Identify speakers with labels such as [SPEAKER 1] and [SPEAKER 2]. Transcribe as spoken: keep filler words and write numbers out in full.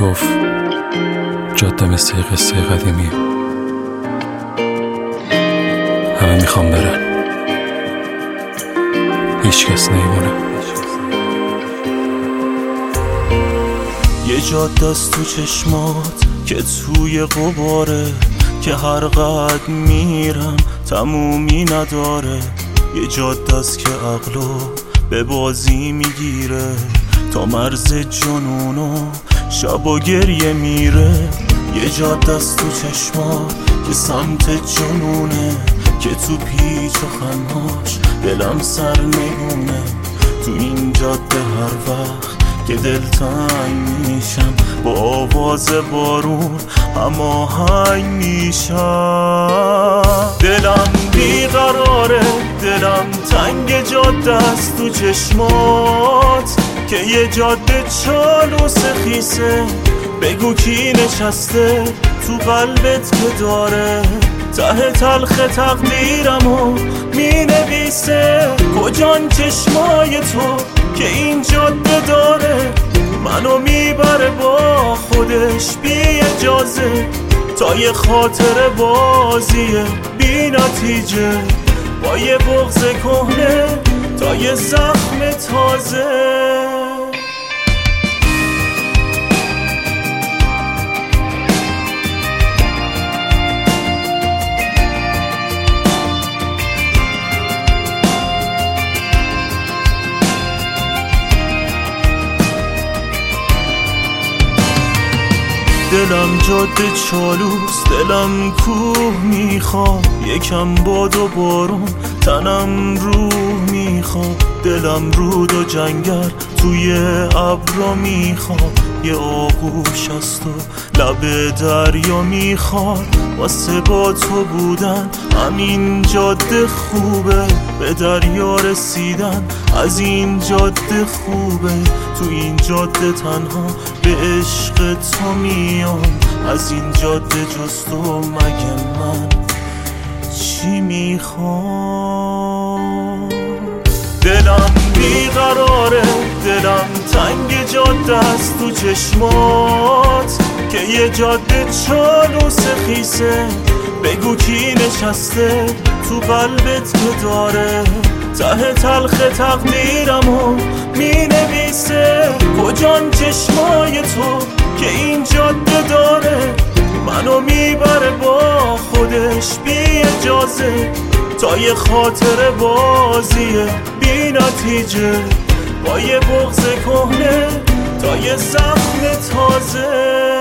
[SPEAKER 1] گفت جاده مثل یه قصه قدیمی، همه میخوام برن، هیچ کس نیمونه.
[SPEAKER 2] یه جاده است تو چشمات که توی غباره، که هر قد میرم تمومی نداره. یه جاده است که عقلو به بازی میگیره، تا مرز جنونو شب و گریه میره. یه جاده است تو چشمات که سمت جنونه، که تو پیچ و خماش دلم سر نگونه. تو این جاده هر وقت که دلتنگ میشم با آواز بارون هماهنگ میشم. دلم بیقراره، دلم تنگ جاده است تو چشمات، که یه جاده چالوس خیسه. بگو کی نشسته تو قلبت که داره ته تلخ تقدیرمو می نویسه. کجان چشمای تو که این جاده داره منو میبره با خودش بی اجازه، تا یه خاطر بازیه بی نتیجه، با یه بغض کهنه تا یه زخم تازه. دلم جاده چالوس، دلم کوه میخواد، یکم باد و بارون تنم روح میخواد. دلم رود و جنگل توی ابرا میخواد، یه آغوش است و لب دریا میخواد. واسه با تو بودن همین جاده خوبه، به دریا رسیدن از این جاده خوبه. تو این جاده تنها به عشق تو میام، از این جاده جز تو مگه من چی میخوام؟ دلم بیقراره، دلم تنگ جاده است تو چشمات، که یه جاده چالوس خیسه. بگو کی نشسته تو قلبت که داره ته تلخ تقدیرمو می نویسه. کجان چشمای تو که این جاده داره منو میبره با خودش بی اجازه، تا یه خاطر بازیه بی نتیجه، با یه بغض کهنه تا یه زخم تازه.